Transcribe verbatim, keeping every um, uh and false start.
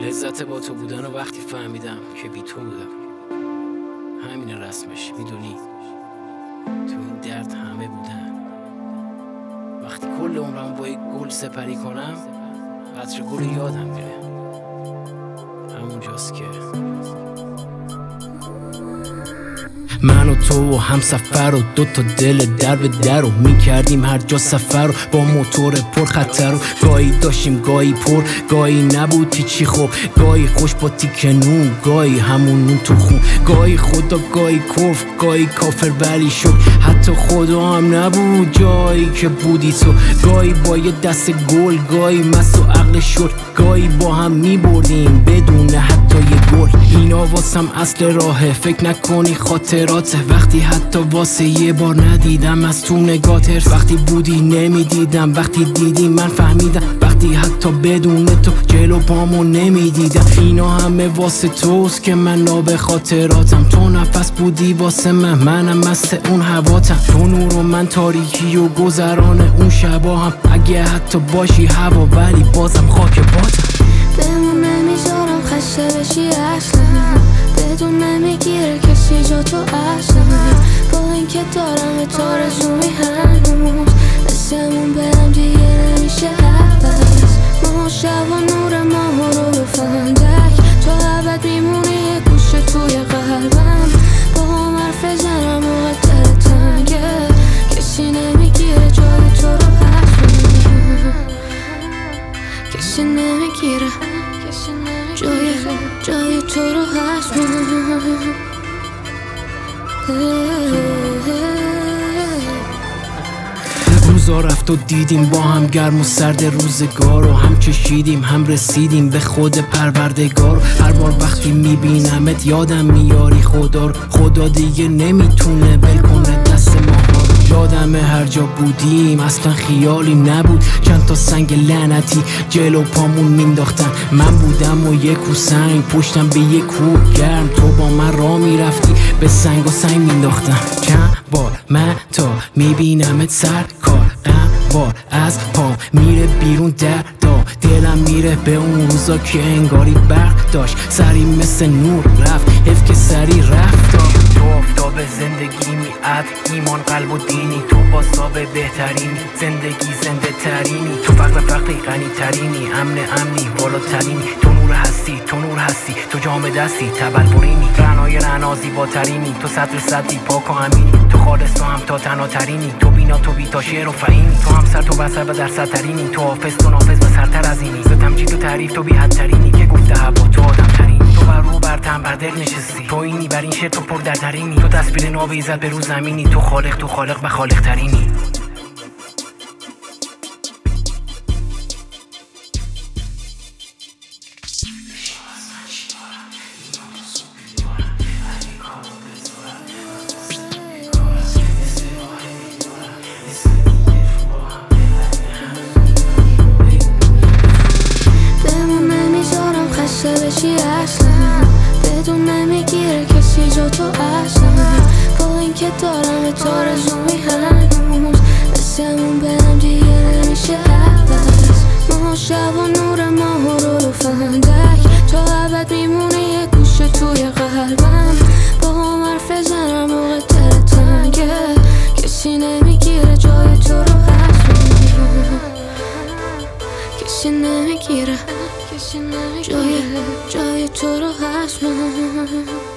لذت با تو بودن و وقتی فهمیدم که بی تو بودم. همین رسمش، میدونی تو این درد همه بودن. وقتی کل عمرم با یک گل سپری کنم، عطر گل یادم میره. همونجاست که من و تو و هم سفر و دو تا دل در به در و میکردیم هر جا سفر و با موتور پر خطر و گاهی داشتیم گاهی پر، گاهی نبود هیچی خوب، گاهی خوش با تیک نون، گاهی همون نون تو خون، گاهی خدا گاهی کفر، گاهی کافر ولی شک، حتی خدا هم نبود جایی که بودی تو، گاهی با یه دست گل، گاهی مست و عقل شد، گاهی با هم میبردیم بدون حتی یه گل. اینا واسم اصل راهه، فکر نکنی خاطراته، وقتی حتی واسه یه بار ندیدم از تو نگاتر، وقتی بودی نمیدیدم، وقتی دیدی من فهمیدم، وقتی حتی بدون تو جلو پامو نمیدیدم. اینا همه واسه توست که من ناب خاطراتم، تو نفس بودی واسه من، منم مست اون هواتم، تو نور و من تاریکی و گذران اون شبا هم، اگه حتی باشی هوا ولی بازم خاک باتم. بهمون نمیذارم خسته بشی اصلا، بدون نمیگیره کسی جا تو اصلا، با اینکه دارم تو رزومی هنوز مثلمون برم دیگه نمیشه عوض. ما شب و نور ماه رو به فندک، تو ابد میمونی یه گوشه توی قلبم، با هم حرف زنم موقع دل تنگه، کسی نمیگیره جای تو رو اصلا، کسی نمیگیره جای جای تو رو هست. روزا رفت و دیدیم با هم گرم و سرد روزگار و هم چشیدیم هم رسیدیم به خود پروردگار. هر بار وقتی میبینمت یادم میاری خدا رو، خدا دیگه نمیتونه ول کنه دست ما. یادمه هر جا بودیم اصلا خیالی نبود، چند تا سنگ لعنتی جلو پامون مینداختن، من بودم و یک و سنگ پشتم به یک کوه گرم، تو با من راه میرفتی به سنگ و سنگ مینداختن. چند بار من تا میبینمت سر کار قنوار از پام میره بیرون در دا، دلم میره به اون روزا که انگاری برق داشت، سری مثل نور رفت، حیف که سری رفت. تو آفتاب زندگی میاد، ایمان قلب و دینی، تو باساب بهترینی، زندگی زنده ترینی، تو فقر فقری غنی ترینی، امن امنی بالاترینی، تو نور هستی تو نور هستی، تو جام دستی تبل برینی، رعنای رعنا زیباترینی، تو سطر سطری پاک و امینی، تو خالص تو هم تا تنها ترینی، تو بینا تو بیتا شعر و فهیمی، تو هم سر تو بسر و در سطرینی، تو حافظ تو نافذ و سرتر از اینی، ز تمجید و تعریف تو بی حد ترینی، که گفته هوا تو آدم ترینی، تو بر رو بر تن بر دل نشستی، تو اینی بر این شعر تو پر در ترینی، تو تصویر نابیزد به رو زمینی، تو خالق تو خالق و خالق ترینی. خسته بشی اصلا، بدون نمیگیره کسی جا تو اصلا، با اینکه دارم تو رزومی هنوز مثلمون برم دیگه نمیشه عوض. ما شب و نور ماه رو به فندک، تو ابد میمونی یه گوشه توی قلبم، با هم حرف زنم موقع دل تنگه، کسی نمیگیره جای تو رو اصلا، کسی نمیگیره جای جای تو رو هست.